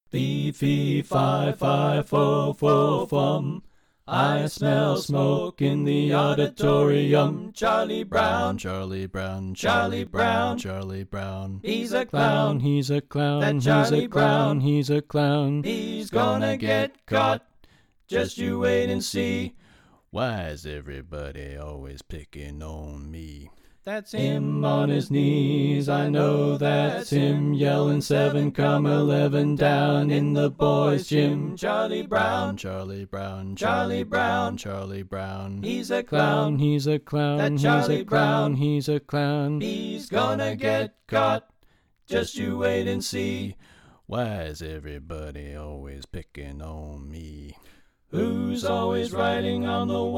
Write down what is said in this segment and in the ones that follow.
Fee, fee, fi, fi, fo, fo, fum. I smell smoke in the auditorium. Charlie Brown, Charlie Brown, Charlie Brown, Charlie Brown. He's a clown, he's a clown, That he's Charlie a clown, Brown. he's a clown. He's gonna get caught. Just you wait and see. Why is everybody always picking on me? That's him on his knees, I know that's him, yelling 7, 11 down in the boys' gym. Charlie Brown, Charlie Brown, Charlie Brown, Charlie Brown. he's a clown, he's a clown, That he's Charlie a clown, Brown. he's a clown. he's gonna get caught. Just you wait and see. Why is everybody always picking on me? Who's always writing on the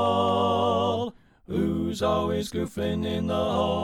wall? Who's always goofing in the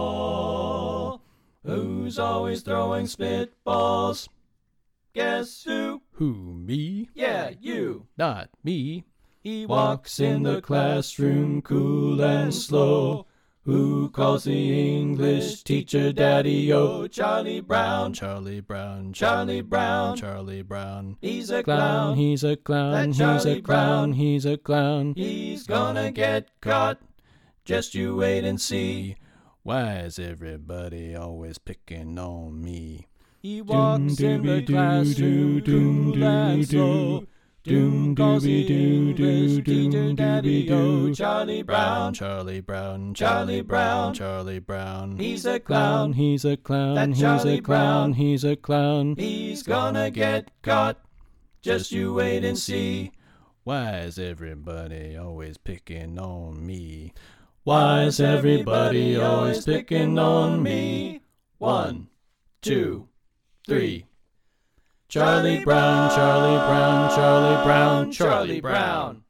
hall? Who's always throwing spitballs? Guess who? Who, me? Yeah, you. Not me. He walks in the classroom cool and slow. Who calls the English teacher Daddy-O? Charlie Brown, Charlie Brown, Charlie Brown. Charlie Brown. He's a Clown, clown. he's a clown, That he's Charlie a clown, Brown. he's a clown. He's gonna get caught. Just you wait and see. Why is everybody always picking on me? He walks in the classroom cool and slow. Doom calls the English teacher Daddy-O. Charlie Brown, Charlie Brown, Charlie Brown. Charlie Brown. He's a clown. he's a clown, That he's Charlie a clown, Brown. he's a clown. He's gonna get caught. Just you wait and see. Why is everybody always picking on me? Why is everybody always picking on me? 1, 2, 3. Charlie Brown, Charlie Brown, Charlie Brown, Charlie Brown.